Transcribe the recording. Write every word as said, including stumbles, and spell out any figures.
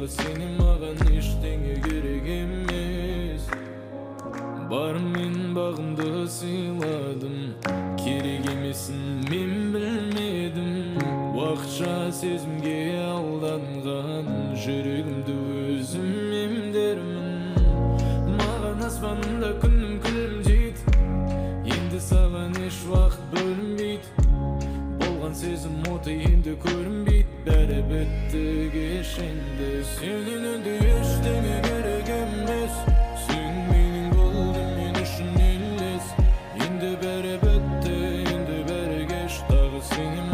Dagı seni mağan eşteňe gerek emez. Barım men bagımda syladım, kerek emesin men bilmedim. Wagtça sezimge aldangan, yüregimde özüm emdermin. Mağan asmanda күнüm күлімдейт, енді саған еш вақыт бөлінбейт. Болған сезім оты енді көрінбейт, бәрі бітті кешенді. Сенен енді ештеңе керек емес, сен менің болдың, мен үшін елес. Енді бәрі бітті, енді бәрі кеш, тағы сені